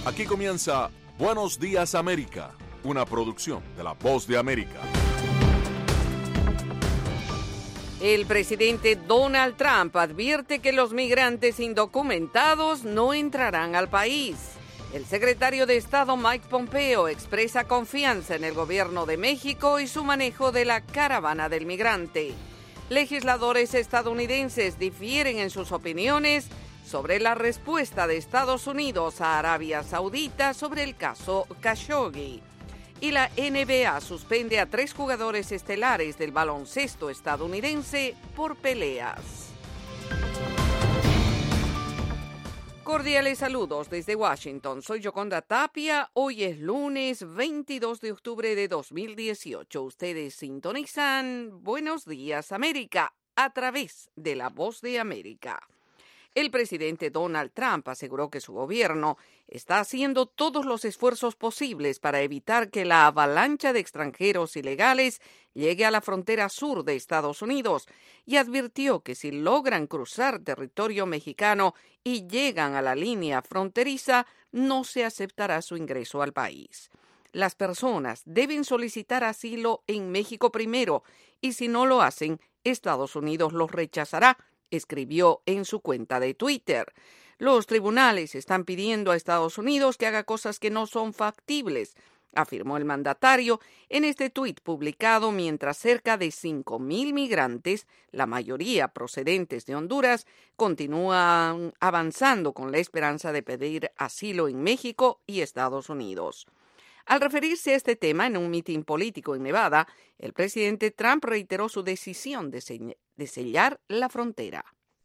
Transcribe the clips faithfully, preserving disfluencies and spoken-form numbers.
Aquí comienza Buenos Días América, una producción de La Voz de América. El presidente Donald Trump advierte que los migrantes indocumentados no entrarán al país. El secretario de Estado Mike Pompeo expresa confianza en el gobierno de México y su manejo de la caravana del migrante. Legisladores estadounidenses difieren en sus opiniones sobre la respuesta de Estados Unidos a Arabia Saudita sobre el caso Khashoggi. Y la N B A suspende a tres jugadores estelares del baloncesto estadounidense por peleas. Cordiales saludos desde Washington. Soy Yoconda Tapia. Hoy es lunes veintidós de octubre de dos mil dieciocho. Ustedes sintonizan Buenos Días América a través de La Voz de América. El presidente Donald Trump aseguró que su gobierno está haciendo todos los esfuerzos posibles para evitar que la avalancha de extranjeros ilegales llegue a la frontera sur de Estados Unidos y advirtió que si logran cruzar territorio mexicano y llegan a la línea fronteriza, no se aceptará su ingreso al país. Las personas deben solicitar asilo en México primero y si no lo hacen, Estados Unidos los rechazará, escribió en su cuenta de Twitter. Los tribunales están pidiendo a Estados Unidos que haga cosas que no son factibles, afirmó el mandatario en este tuit publicado mientras cerca de cinco mil migrantes, la mayoría procedentes de Honduras, continúan avanzando con la esperanza de pedir asilo en México y Estados Unidos. Al referirse a este tema en un mitin político en Nevada, el presidente Trump reiteró su decisión de, se- de sellar la frontera.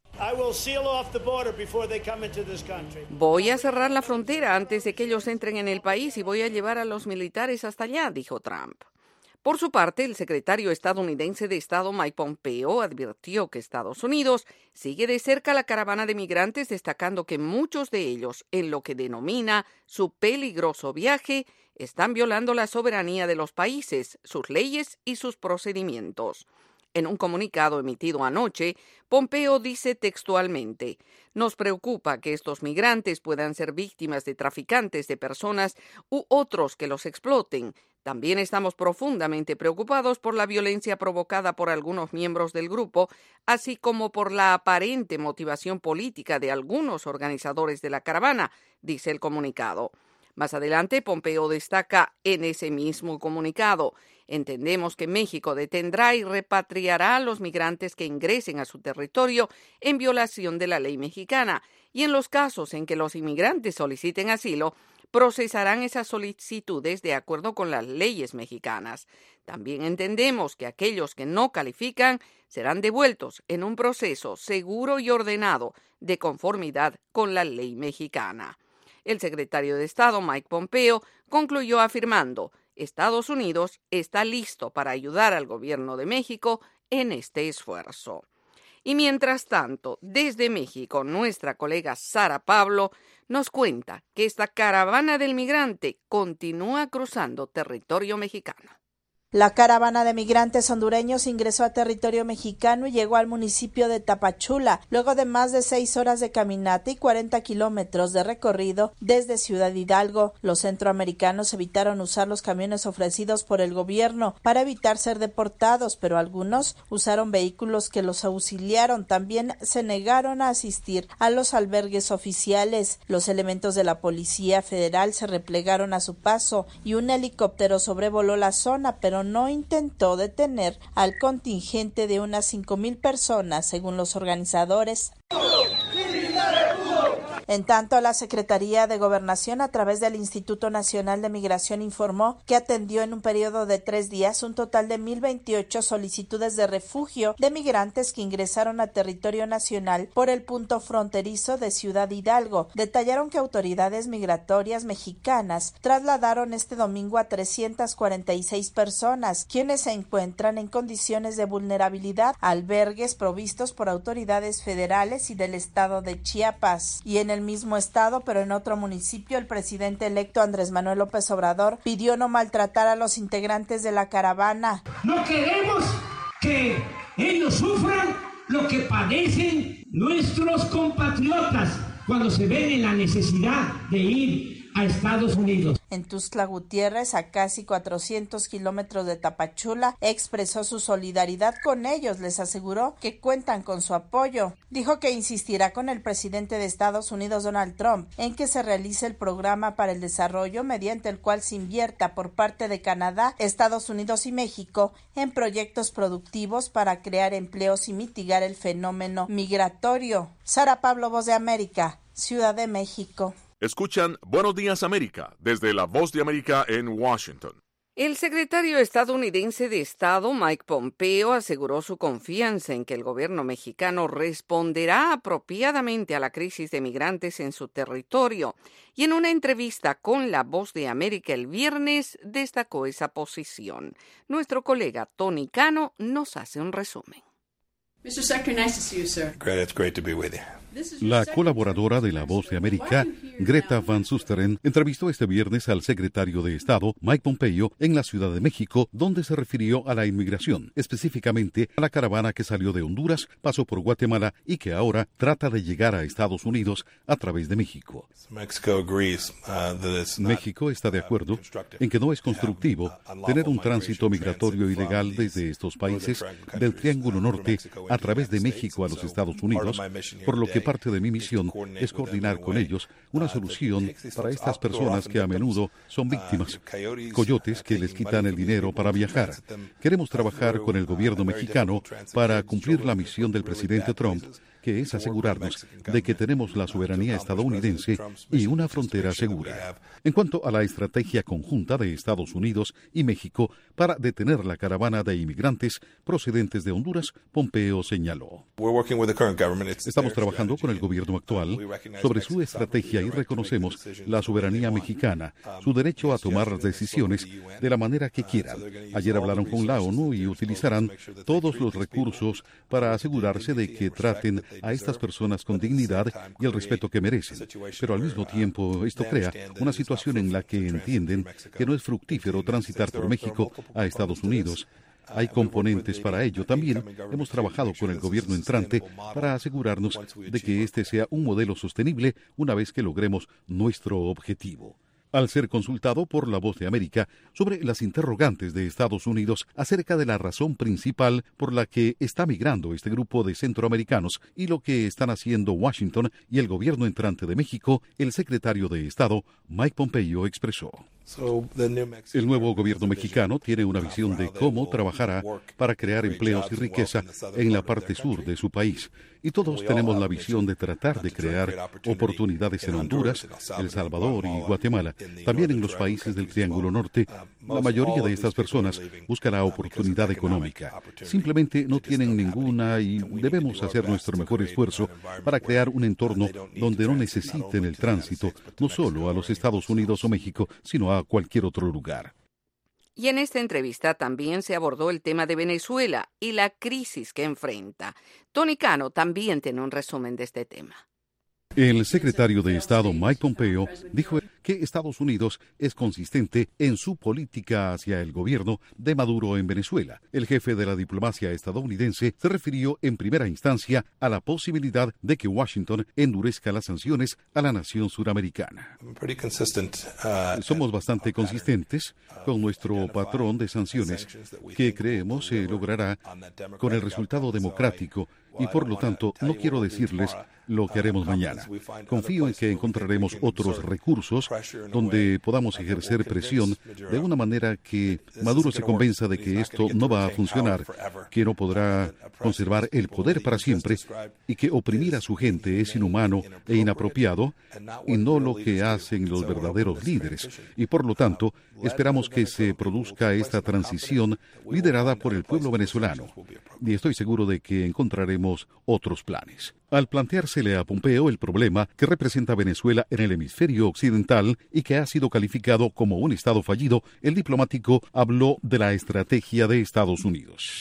Voy a cerrar la frontera antes de que ellos entren en el país y voy a llevar a los militares hasta allá, dijo Trump. Por su parte, el secretario estadounidense de Estado Mike Pompeo advirtió que Estados Unidos sigue de cerca la caravana de migrantes, destacando que muchos de ellos, en lo que denomina su peligroso viaje, están violando la soberanía de los países, sus leyes y sus procedimientos. En un comunicado emitido anoche, Pompeo dice textualmente: «Nos preocupa que estos migrantes puedan ser víctimas de traficantes de personas u otros que los exploten. También estamos profundamente preocupados por la violencia provocada por algunos miembros del grupo, así como por la aparente motivación política de algunos organizadores de la caravana», dice el comunicado. Más adelante, Pompeo destaca en ese mismo comunicado: «Entendemos que México detendrá y repatriará a los migrantes que ingresen a su territorio en violación de la ley mexicana, y en los casos en que los inmigrantes soliciten asilo, procesarán esas solicitudes de acuerdo con las leyes mexicanas. También entendemos que aquellos que no califican serán devueltos en un proceso seguro y ordenado de conformidad con la ley mexicana». El secretario de Estado Mike Pompeo concluyó afirmando: «Estados Unidos está listo para ayudar al gobierno de México en este esfuerzo». Y mientras tanto, desde México, nuestra colega Sara Pablo nos cuenta que esta caravana del migrante continúa cruzando territorio mexicano. La caravana de migrantes hondureños ingresó a territorio mexicano y llegó al municipio de Tapachula, luego de más de seis horas de caminata y cuarenta kilómetros de recorrido desde Ciudad Hidalgo. Los centroamericanos evitaron usar los camiones ofrecidos por el gobierno para evitar ser deportados, pero algunos usaron vehículos que los auxiliaron. También se negaron a asistir a los albergues oficiales. Los elementos de la Policía Federal se replegaron a su paso y un helicóptero sobrevoló la zona, pero no intentó detener al contingente de unas cinco mil personas, según los organizadores. En tanto, la Secretaría de Gobernación, a través del Instituto Nacional de Migración, informó que atendió en un periodo de tres días un total de mil veintiocho solicitudes de refugio de migrantes que ingresaron a territorio nacional por el punto fronterizo de Ciudad Hidalgo. Detallaron que autoridades migratorias mexicanas trasladaron este domingo a trescientas cuarenta y seis personas, quienes se encuentran en condiciones de vulnerabilidad, a albergues provistos por autoridades federales y del estado de Chiapas. Y en el mismo estado, pero en otro municipio, el presidente electo Andrés Manuel López Obrador pidió no maltratar a los integrantes de la caravana. No queremos que ellos sufran lo que padecen nuestros compatriotas cuando se ven en la necesidad de ir a Estados Unidos. En Tuxtla Gutiérrez, a casi cuatrocientos kilómetros de Tapachula, expresó su solidaridad con ellos. Les aseguró que cuentan con su apoyo. Dijo que insistirá con el presidente de Estados Unidos, Donald Trump, en que se realice el programa para el desarrollo mediante el cual se invierta por parte de Canadá, Estados Unidos y México en proyectos productivos para crear empleos y mitigar el fenómeno migratorio. Sara Pablo, Voz de América, Ciudad de México. Escuchan Buenos Días América desde la Voz de América en Washington. El secretario estadounidense de Estado, Mike Pompeo, aseguró su confianza en que el gobierno mexicano responderá apropiadamente a la crisis de migrantes en su territorio, y en una entrevista con La Voz de América el viernes destacó esa posición. Nuestro colega Tony Cano nos hace un resumen. mister Secretary, nice to see you, sir. Great, it's great to be with you. La colaboradora de La Voz de América, Greta Van Susteren, entrevistó este viernes al secretario de Estado, Mike Pompeo, en la Ciudad de México, donde se refirió a la inmigración, específicamente a la caravana que salió de Honduras, pasó por Guatemala y que ahora trata de llegar a Estados Unidos a través de México. México está de acuerdo en que no es constructivo tener un tránsito migratorio ilegal desde estos países del Triángulo Norte a través de México a los Estados Unidos, por lo que parte de mi misión es coordinar con ellos una solución para estas personas que a menudo son víctimas, coyotes que les quitan el dinero para viajar. Queremos trabajar con el gobierno mexicano para cumplir la misión del presidente Trump, que es asegurarnos de que tenemos la soberanía estadounidense y una frontera segura. En cuanto a la estrategia conjunta de Estados Unidos y México para detener la caravana de inmigrantes procedentes de Honduras, Pompeo señaló: Estamos trabajando con el gobierno actual sobre su estrategia y reconocemos la soberanía mexicana, su derecho a tomar las decisiones de la manera que quieran. Ayer hablaron con la ONU y utilizarán todos los recursos para asegurarse de que traten a estas personas con dignidad y el respeto que merecen. Pero al mismo tiempo, esto crea una situación en la que entienden que no es fructífero transitar por México a Estados Unidos. Hay componentes para ello. También hemos trabajado con el gobierno entrante para asegurarnos de que este sea un modelo sostenible una vez que logremos nuestro objetivo. Al ser consultado por La Voz de América sobre las interrogantes de Estados Unidos acerca de la razón principal por la que está migrando este grupo de centroamericanos y lo que están haciendo Washington y el gobierno entrante de México, el secretario de Estado, Mike Pompeo, expresó: El nuevo gobierno mexicano tiene una visión de cómo trabajará para crear empleos y riqueza en la parte sur de su país. Y todos tenemos la visión de tratar de crear oportunidades en Honduras, El Salvador y Guatemala. También en los países del Triángulo Norte, la mayoría de estas personas buscan la oportunidad económica. Simplemente no tienen ninguna y debemos hacer nuestro mejor esfuerzo para crear un entorno donde no necesiten el tránsito, no solo a los Estados Unidos o México, sino a cualquier otro lugar. Y en esta entrevista también se abordó el tema de Venezuela y la crisis que enfrenta. Tony Cano también tiene un resumen de este tema. El secretario de Estado, Mike Pompeo, dijo que Estados Unidos es consistente en su política hacia el gobierno de Maduro en Venezuela. El jefe de la diplomacia estadounidense se refirió en primera instancia a la posibilidad de que Washington endurezca las sanciones a la nación suramericana. Somos bastante consistentes con nuestro patrón de sanciones que creemos se logrará con el resultado democrático y por lo tanto no quiero decirles lo que haremos mañana. Confío en que encontraremos otros recursos donde podamos ejercer presión de una manera que Maduro se convenza de que esto no va a funcionar, que no podrá conservar el poder para siempre y que oprimir a su gente es inhumano e inapropiado y no lo que hacen los verdaderos líderes. Y por lo tanto, esperamos que se produzca esta transición liderada por el pueblo venezolano. Y estoy seguro de que encontraremos otros planes. Al planteársele a Pompeo el problema que representa Venezuela en el hemisferio occidental y que ha sido calificado como un estado fallido, el diplomático habló de la estrategia de Estados Unidos.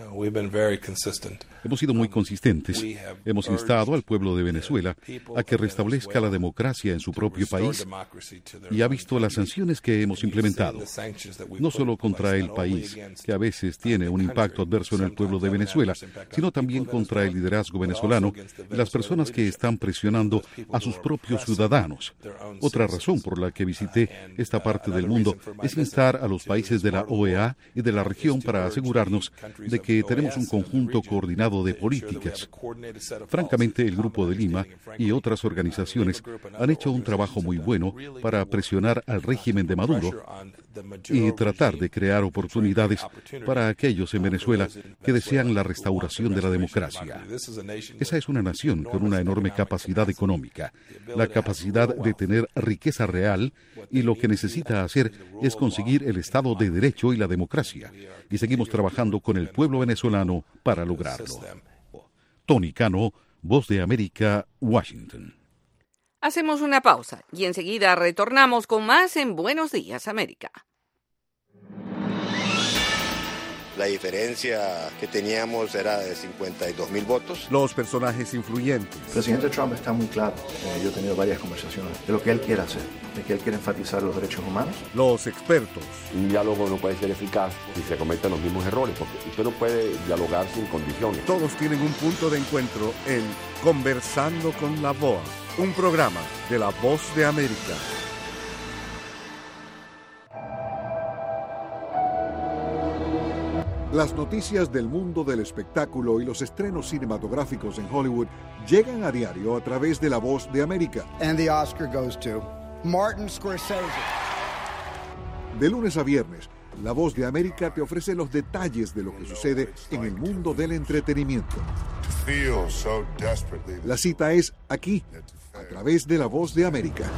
Hemos sido muy consistentes. Hemos instado al pueblo de Venezuela a que restablezca la democracia en su propio país y ha visto las sanciones que hemos implementado, no solo contra el país, que a veces tiene un impacto adverso en el pueblo de Venezuela, sino también contra el liderazgo venezolano y las personas que están presionando a sus propios ciudadanos. Otra razón por la que visité esta parte del mundo es instar a los países de la O E A y de la región para asegurarnos de que tenemos un conjunto coordinado de políticas. Francamente, el Grupo de Lima y otras organizaciones han hecho un trabajo muy bueno para presionar al régimen de Maduro y tratar de crear oportunidades para aquellos en Venezuela que desean la restauración de la democracia. Esa es una nación con una enorme capacidad económica, la capacidad de tener riqueza real, y lo que necesita hacer es conseguir el Estado de Derecho y la democracia. Y seguimos trabajando con el pueblo venezolano para lograrlo. Tony Cano, Voz de América, Washington. Hacemos una pausa y enseguida retornamos con más en Buenos Días, América. La diferencia que teníamos era de cincuenta y dos mil votos. Los personajes influyentes. El presidente Trump está muy claro. Eh, yo he tenido varias conversaciones de lo que él quiere hacer, de que él quiere enfatizar los derechos humanos. Los expertos. Un diálogo no puede ser eficaz si se cometen los mismos errores, porque usted no puede dialogar sin condiciones. Todos tienen un punto de encuentro en Conversando con la V O A, un programa de La Voz de América. Las noticias del mundo del espectáculo y los estrenos cinematográficos en Hollywood llegan a diario a través de La Voz de América. And the Oscar goes to Martin Scorsese. De lunes a viernes, La Voz de América te ofrece los detalles de lo que sucede en el mundo del entretenimiento. La cita es aquí, a través de La Voz de América.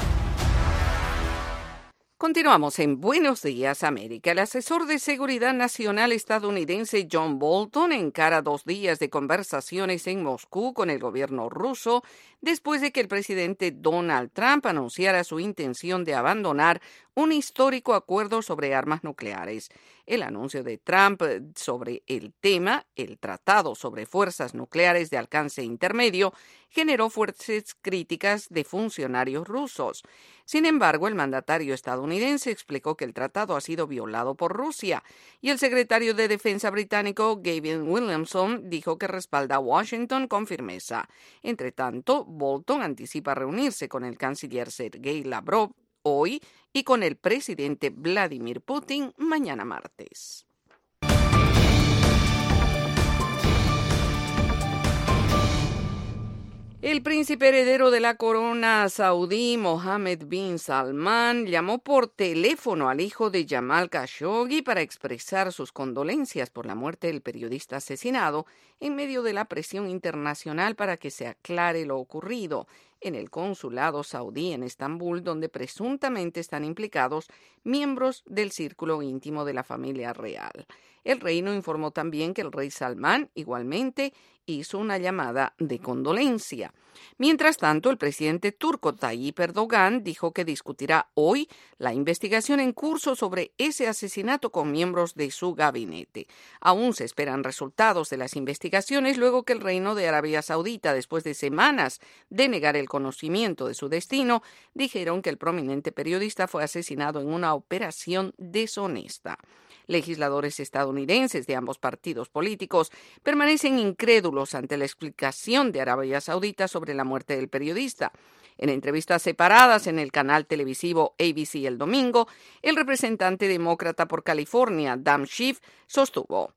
Continuamos en Buenos Días, América. El asesor de Seguridad Nacional estadounidense John Bolton encara dos días de conversaciones en Moscú con el gobierno ruso después de que el presidente Donald Trump anunciara su intención de abandonar un histórico acuerdo sobre armas nucleares. El anuncio de Trump sobre el tema, el Tratado sobre Fuerzas Nucleares de Alcance Intermedio, generó fuertes críticas de funcionarios rusos. Sin embargo, el mandatario estadounidense explicó que el tratado ha sido violado por Rusia y el secretario de Defensa británico Gavin Williamson dijo que respalda a Washington con firmeza. Entre tanto, Bolton anticipa reunirse con el canciller Sergei Lavrov hoy y con el presidente Vladimir Putin mañana martes. El príncipe heredero de la corona saudí, Mohammed bin Salman, llamó por teléfono al hijo de Jamal Khashoggi para expresar sus condolencias por la muerte del periodista asesinado en medio de la presión internacional para que se aclare lo ocurrido en el consulado saudí en Estambul, donde presuntamente están implicados miembros del círculo íntimo de la familia real. El reino informó también que el rey Salmán igualmente hizo una llamada de condolencia. Mientras tanto, el presidente turco Tayyip Erdogan dijo que discutirá hoy la investigación en curso sobre ese asesinato con miembros de su gabinete. Aún se esperan resultados de las investigaciones luego que el Reino de Arabia Saudita, después de semanas de negar el conocimiento de su destino, dijeron que el prominente periodista fue asesinado en una operación deshonesta. Legisladores estadounidenses de ambos partidos políticos permanecen incrédulos ante la explicación de Arabia Saudita sobre la muerte del periodista. En entrevistas separadas en el canal televisivo A B C el domingo, el representante demócrata por California, Dan Schiff, sostuvo: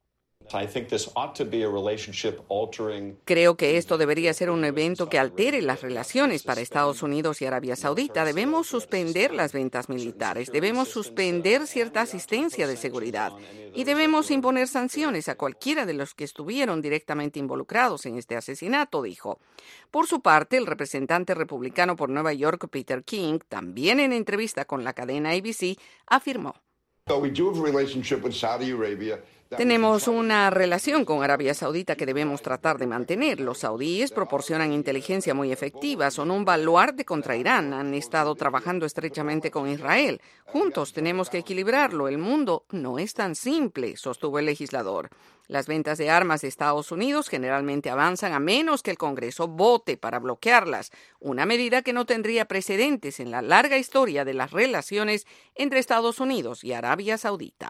Creo que esto debería ser un evento que altere las relaciones para Estados Unidos y Arabia Saudita. Debemos suspender las ventas militares, debemos suspender cierta asistencia de seguridad y debemos imponer sanciones a cualquiera de los que estuvieron directamente involucrados en este asesinato, dijo. Por su parte, el representante republicano por Nueva York, Peter King, también en entrevista con la cadena A B C, afirmó: Tenemos una relación con Arabia Saudita que debemos tratar de mantener. Los saudíes proporcionan inteligencia muy efectiva, son un baluarte contra Irán, han estado trabajando estrechamente con Israel. Juntos tenemos que equilibrarlo. El mundo no es tan simple, sostuvo el legislador. Las ventas de armas de Estados Unidos generalmente avanzan a menos que el Congreso vote para bloquearlas, una medida que no tendría precedentes en la larga historia de las relaciones entre Estados Unidos y Arabia Saudita.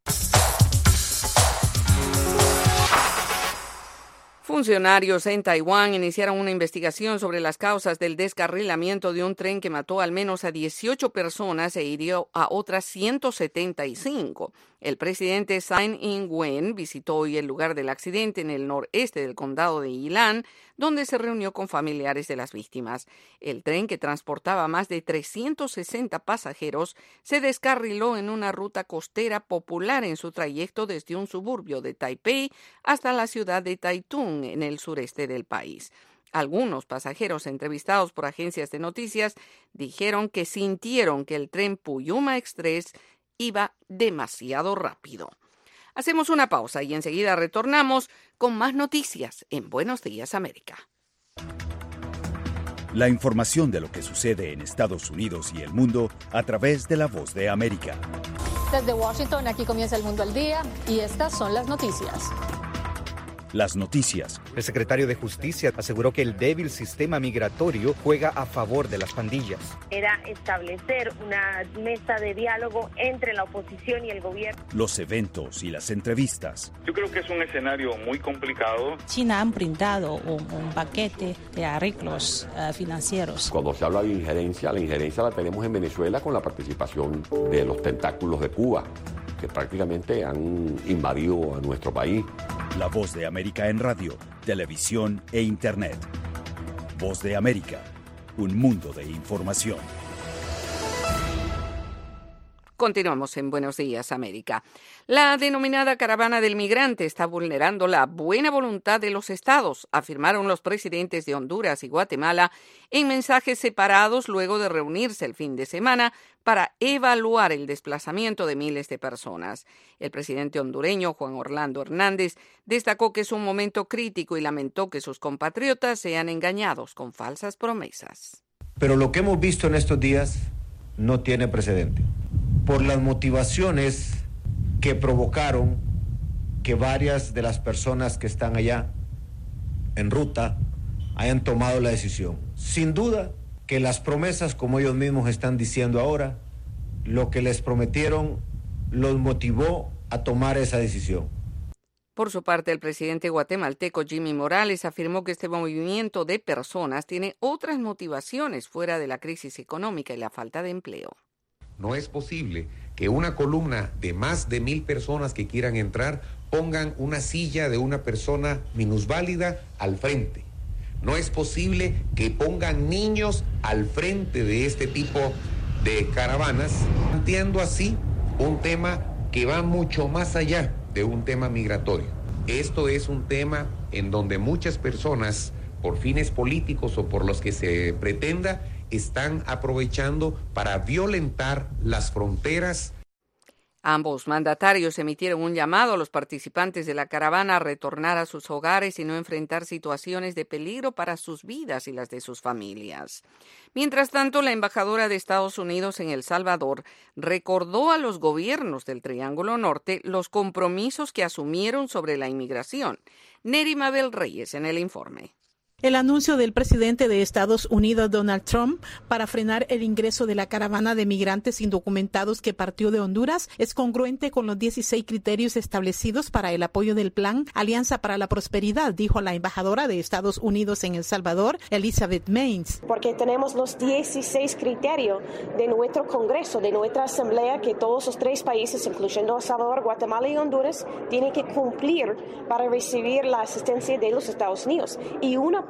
Funcionarios en Taiwán iniciaron una investigación sobre las causas del descarrilamiento de un tren que mató al menos a dieciocho personas e hirió a otras ciento setenta y cinco. El presidente Tsai Ing-wen visitó hoy el lugar del accidente en el noreste del condado de Yilan, donde se reunió con familiares de las víctimas. El tren, que transportaba más de trescientos sesenta pasajeros, se descarriló en una ruta costera popular en su trayecto desde un suburbio de Taipei hasta la ciudad de Taitung, en el sureste del país. Algunos pasajeros entrevistados por agencias de noticias dijeron que sintieron que el tren Puyuma Express iba demasiado rápido. Hacemos una pausa y enseguida retornamos con más noticias en Buenos Días, América. La información de lo que sucede en Estados Unidos y el mundo a través de La Voz de América. Desde Washington, aquí comienza El Mundo al Día y estas son las noticias. Las noticias. El secretario de Justicia aseguró que el débil sistema migratorio juega a favor de las pandillas. Era establecer una mesa de diálogo entre la oposición y el gobierno. Los eventos y las entrevistas. Yo creo que es un escenario muy complicado. China han brindado un, un paquete de arreglos uh, financieros. Cuando se habla de injerencia, la injerencia la tenemos en Venezuela con la participación de los tentáculos de Cuba, que prácticamente han invadido a nuestro país. La Voz de América en radio, televisión e Internet. Voz de América, un mundo de información. Continuamos en Buenos Días, América. La denominada caravana del migrante está vulnerando la buena voluntad de los estados, afirmaron los presidentes de Honduras y Guatemala en mensajes separados luego de reunirse el fin de semana para evaluar el desplazamiento de miles de personas. El presidente hondureño, Juan Orlando Hernández, destacó que es un momento crítico y lamentó que sus compatriotas sean engañados con falsas promesas. Pero lo que hemos visto en estos días no tiene precedente, por las motivaciones que provocaron que varias de las personas que están allá en ruta hayan tomado la decisión. Sin duda que las promesas, como ellos mismos están diciendo ahora, lo que les prometieron los motivó a tomar esa decisión. Por su parte, el presidente guatemalteco Jimmy Morales afirmó que este movimiento de personas tiene otras motivaciones fuera de la crisis económica y la falta de empleo. No es posible que una columna de más de mil personas que quieran entrar pongan una silla de una persona minusválida al frente. No es posible que pongan niños al frente de este tipo de caravanas, planteando así un tema que va mucho más allá de un tema migratorio. Esto es un tema en donde muchas personas, por fines políticos o por los que se pretenda, están aprovechando para violentar las fronteras. Ambos mandatarios emitieron un llamado a los participantes de la caravana a retornar a sus hogares y no enfrentar situaciones de peligro para sus vidas y las de sus familias. Mientras tanto, la embajadora de Estados Unidos en El Salvador recordó a los gobiernos del Triángulo Norte los compromisos que asumieron sobre la inmigración. Neri Mabel Reyes en el informe. El anuncio del presidente de Estados Unidos, Donald Trump, para frenar el ingreso de la caravana de migrantes indocumentados que partió de Honduras es congruente con los dieciséis criterios establecidos para el apoyo del plan Alianza para la Prosperidad, dijo la embajadora de Estados Unidos en El Salvador, Elizabeth Maines. Porque tenemos los dieciséis criterios de nuestro Congreso, de nuestra Asamblea, que todos los tres países, incluyendo El Salvador, Guatemala y Honduras, tienen que cumplir para recibir la asistencia de los Estados Unidos. Y una parte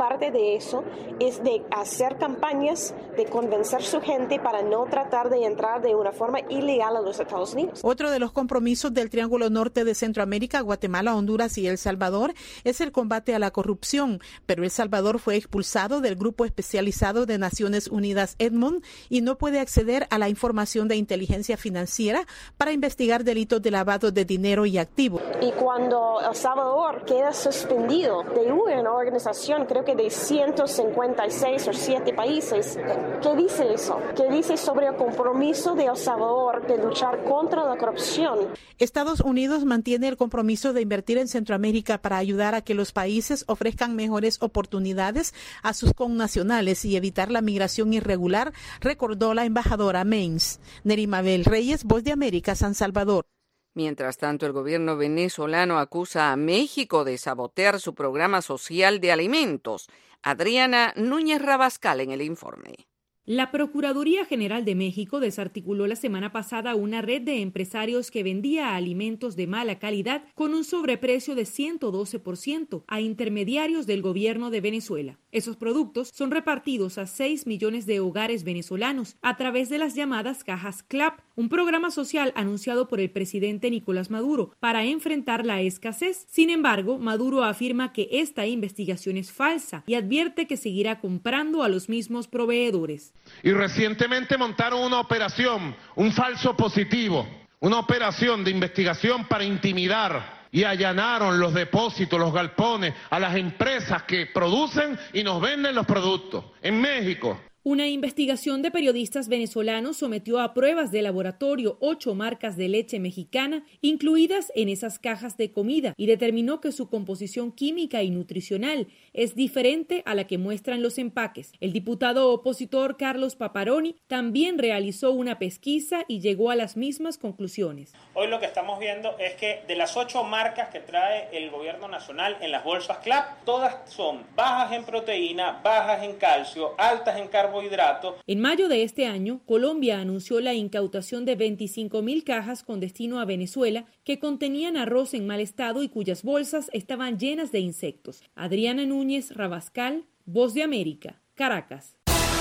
parte de eso es de hacer campañas, de convencer a su gente para no tratar de entrar de una forma ilegal a los Estados Unidos. Otro de los compromisos del Triángulo Norte de Centroamérica, Guatemala, Honduras y El Salvador, es el combate a la corrupción, pero El Salvador fue expulsado del Grupo Especializado de Naciones Unidas Edmond y no puede acceder a la información de inteligencia financiera para investigar delitos de lavado de dinero y activos. Y cuando El Salvador queda suspendido de una organización, creo que de ciento cincuenta y seis o siete países, ¿qué dice eso? ¿Qué dice sobre el compromiso de El Salvador de luchar contra la corrupción? Estados Unidos mantiene el compromiso de invertir en Centroamérica para ayudar a que los países ofrezcan mejores oportunidades a sus connacionales y evitar la migración irregular, recordó la embajadora Maines. Nerimabel Reyes, Voz de América, San Salvador. Mientras tanto, el gobierno venezolano acusa a México de sabotear su programa social de alimentos. Adriana Núñez Rabascal en el informe. La Procuraduría General de México desarticuló la semana pasada una red de empresarios que vendía alimentos de mala calidad con un sobreprecio de ciento doce por ciento a intermediarios del gobierno de Venezuela. Esos productos son repartidos a seis millones de hogares venezolanos a través de las llamadas cajas CLAP, un programa social anunciado por el presidente Nicolás Maduro para enfrentar la escasez. Sin embargo, Maduro afirma que esta investigación es falsa y advierte que seguirá comprando a los mismos proveedores. Y recientemente montaron una operación, un falso positivo, una operación de investigación para intimidar y allanaron los depósitos, los galpones a las empresas que producen y nos venden los productos en México. Una investigación de periodistas venezolanos sometió a pruebas de laboratorio ocho marcas de leche mexicana incluidas en esas cajas de comida y determinó que su composición química y nutricional es diferente a la que muestran los empaques. El diputado opositor Carlos Paparoni también realizó una pesquisa y llegó a las mismas conclusiones. Hoy lo que estamos viendo es que de las ocho marcas que trae el gobierno nacional en las bolsas CLAP, todas son bajas en proteína, bajas en calcio, altas en carbohidratos. En mayo de este año, Colombia anunció la incautación de veinticinco mil cajas con destino a Venezuela que contenían arroz en mal estado y cuyas bolsas estaban llenas de insectos. Adriana Núñez Rabascal, Voz de América, Caracas.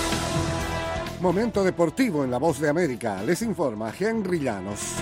Momento deportivo en la Voz de América. Les informa Henry Llanos.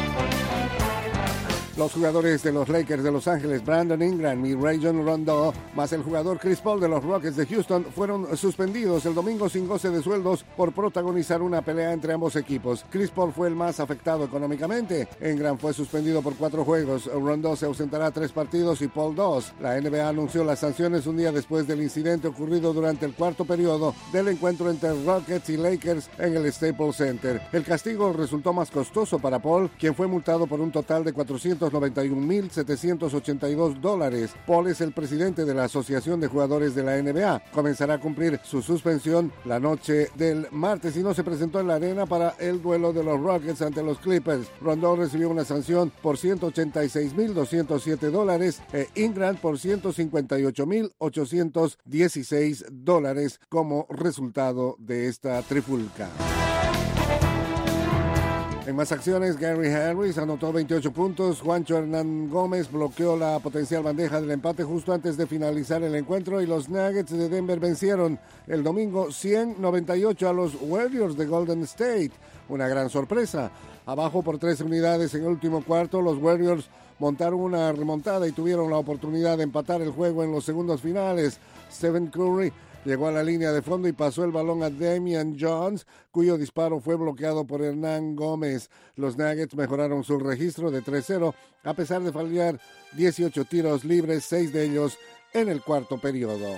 Los jugadores de los Lakers de Los Ángeles, Brandon Ingram y Rajon Rondo, más el jugador Chris Paul de los Rockets de Houston, fueron suspendidos el domingo sin goce de sueldos por protagonizar una pelea entre ambos equipos. Chris Paul fue el más afectado económicamente. Ingram fue suspendido por cuatro juegos, Rondo se ausentará tres partidos y Paul dos. La N B A anunció las sanciones un día después del incidente ocurrido durante el cuarto periodo del encuentro entre Rockets y Lakers en el Staples Center. El castigo resultó más costoso para Paul, quien fue multado por un total de cuatrocientos noventa y un mil setecientos ochenta y dos dólares. Paul es el presidente de la Asociación de Jugadores de la N B A. Comenzará a cumplir su suspensión la noche del martes y no se presentó en la arena para el duelo de los Rockets ante los Clippers. Rondo recibió una sanción por ciento ochenta y seis mil doscientos siete dólares e Ingram por ciento cincuenta y ocho mil ochocientos dieciséis dólares como resultado de esta trifulca. En más acciones, Gary Harris anotó veintiocho puntos, Juancho Hernán Gómez bloqueó la potencial bandeja del empate justo antes de finalizar el encuentro y los Nuggets de Denver vencieron el domingo cien noventa y ocho a los Warriors de Golden State. Una gran sorpresa. Abajo por tres unidades en el último cuarto, los Warriors montaron una remontada y tuvieron la oportunidad de empatar el juego en los segundos finales. Stephen Curry llegó a la línea de fondo y pasó el balón a Damian Jones, cuyo disparo fue bloqueado por Hernán Gómez. Los Nuggets mejoraron su registro de tres cero a pesar de fallar dieciocho tiros libres, seis de ellos en el cuarto periodo.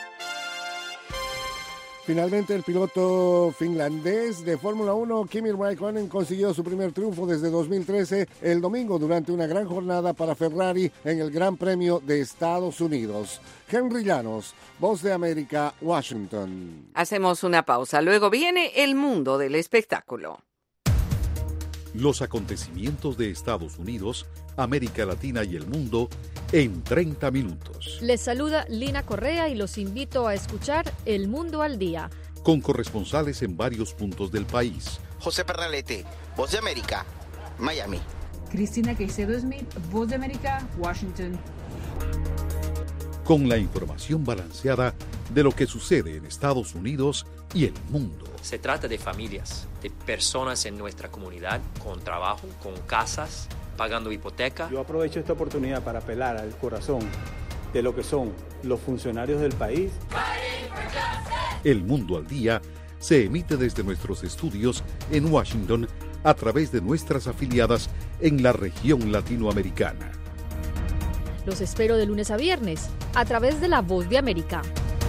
Finalmente, el piloto finlandés de Fórmula uno, Kimi Räikkönen, consiguió su primer triunfo desde dos mil trece el domingo durante una gran jornada para Ferrari en el Gran Premio de Estados Unidos. Henry Llanos, Voz de América, Washington. Hacemos una pausa. Luego viene el mundo del espectáculo. Los acontecimientos de Estados Unidos, América Latina y el mundo en treinta minutos. Les saluda Lina Correa y los invito a escuchar El Mundo al Día. Con corresponsales en varios puntos del país. José Pernalete, Voz de América, Miami. Cristina Caicedo Smith, Voz de América, Washington. con la información balanceada de lo que sucede en Estados Unidos y el mundo. Se trata de familias, de personas en nuestra comunidad con trabajo, con casas, pagando hipoteca. Yo aprovecho esta oportunidad para apelar al corazón de lo que son los funcionarios del país. El Mundo al Día se emite desde nuestros estudios en Washington a través de nuestras afiliadas en la región latinoamericana. Los espero de lunes a viernes a través de La Voz de América.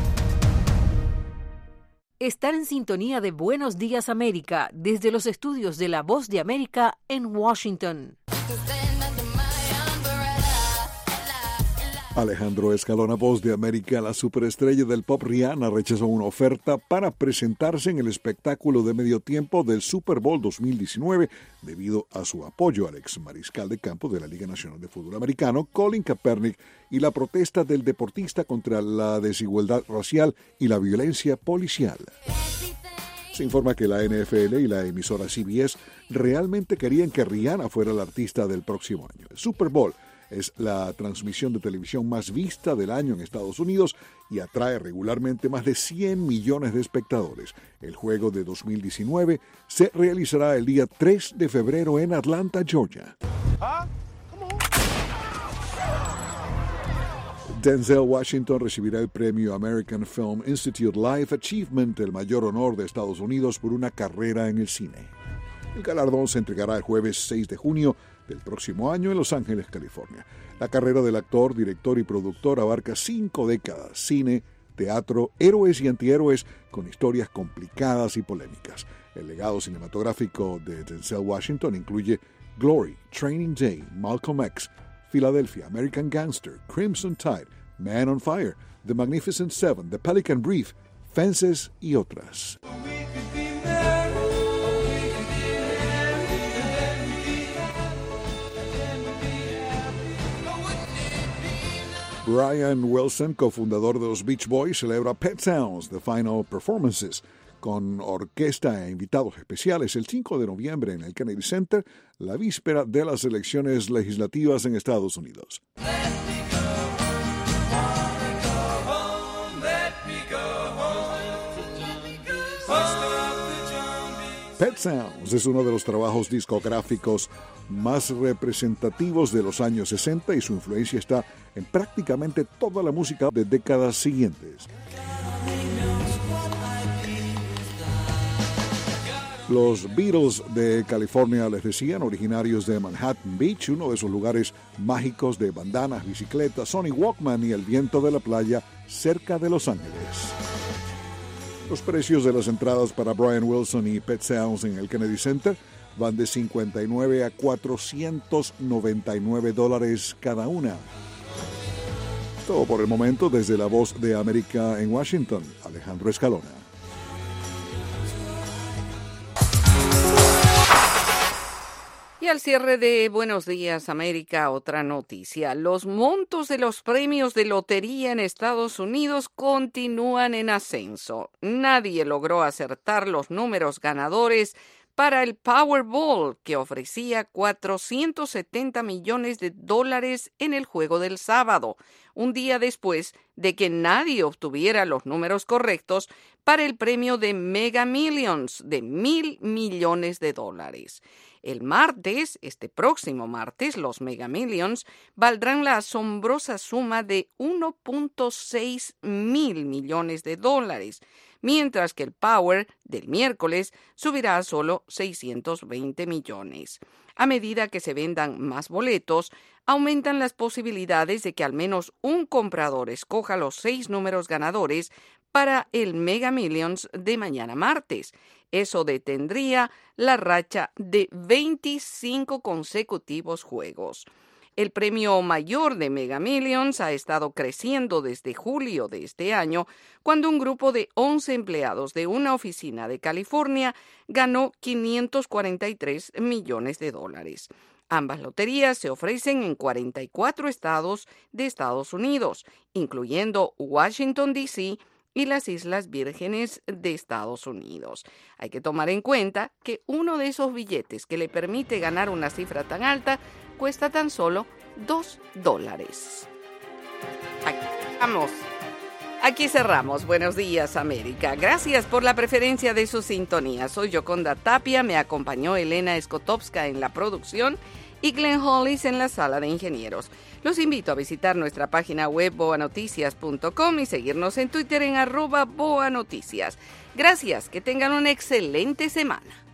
Están en sintonía de Buenos Días América desde los estudios de La Voz de América en Washington. Alejandro Escalona, Voz de América. La superestrella del pop Rihanna rechazó una oferta para presentarse en el espectáculo de medio tiempo del Super Bowl dos mil diecinueve debido a su apoyo al ex mariscal de campo de la Liga Nacional de Fútbol Americano, Colin Kaepernick, y la protesta del deportista contra la desigualdad racial y la violencia policial. Se informa que la N F L y la emisora C B S realmente querían que Rihanna fuera la artista del próximo año. El Super Bowl es la transmisión de televisión más vista del año en Estados Unidos y atrae regularmente más de cien millones de espectadores. El juego de dos mil diecinueve se realizará el día tres de febrero en Atlanta, Georgia. Denzel Washington recibirá el premio American Film Institute Life Achievement, el mayor honor de Estados Unidos por una carrera en el cine. El galardón se entregará el jueves seis de junio del próximo año en Los Ángeles, California. La carrera del actor, director y productor abarca cinco décadas: cine, teatro, héroes y antihéroes con historias complicadas y polémicas. El legado cinematográfico de Denzel Washington incluye Glory, Training Day, Malcolm X, Philadelphia, American Gangster, Crimson Tide, Man on Fire, The Magnificent Seven, The Pelican Brief, Fences y otras. Brian Wilson, cofundador de los Beach Boys, celebra Pet Sounds, The Final Performances, con orquesta e invitados especiales el cinco de noviembre en el Kennedy Center, la víspera de las elecciones legislativas en Estados Unidos. Pet Sounds es uno de los trabajos discográficos más representativos de los años sesenta y su influencia está en prácticamente toda la música de décadas siguientes. Los Beatles de California, les decían, originarios de Manhattan Beach, uno de esos lugares mágicos de bandanas, bicicletas, Sony Walkman y el viento de la playa cerca de Los Ángeles. Los precios de las entradas para Brian Wilson y Pet Sounds en el Kennedy Center van de cincuenta y nueve a cuatrocientos noventa y nueve dólares cada una. Todo por el momento desde La Voz de América en Washington. Alejandro Escalona. Y al cierre de Buenos Días América, otra noticia. Los montos de los premios de lotería en Estados Unidos continúan en ascenso. Nadie logró acertar los números ganadores para el Powerball, que ofrecía cuatrocientos setenta millones de dólares en el juego del sábado, un día después de que nadie obtuviera los números correctos para el premio de Mega Millions de mil millones de dólares. El martes, este próximo martes, los Mega Millions valdrán la asombrosa suma de uno punto seis mil millones de dólares, mientras que el Power del miércoles subirá a solo seiscientos veinte millones. A medida que se vendan más boletos, aumentan las posibilidades de que al menos un comprador escoja los seis números ganadores para el Mega Millions de mañana martes. Eso detendría la racha de veinticinco consecutivos juegos. El premio mayor de Mega Millions ha estado creciendo desde julio de este año, cuando un grupo de once empleados de una oficina de California ganó quinientos cuarenta y tres millones de dólares. Ambas loterías se ofrecen en cuarenta y cuatro estados de Estados Unidos, incluyendo Washington, D C y las Islas Vírgenes de Estados Unidos. Hay que tomar en cuenta que uno de esos billetes que le permite ganar una cifra tan alta cuesta tan solo dos dólares. Aquí vamos. Aquí cerramos. Buenos días, América. Gracias por la preferencia de su sintonía. Soy Yoconda Tapia, me acompañó Elena Skotowska en la producción y Glenn Hollis en la sala de ingenieros. Los invito a visitar nuestra página web boa noticias punto com y seguirnos en Twitter en arroba boanoticias. Gracias, que tengan una excelente semana.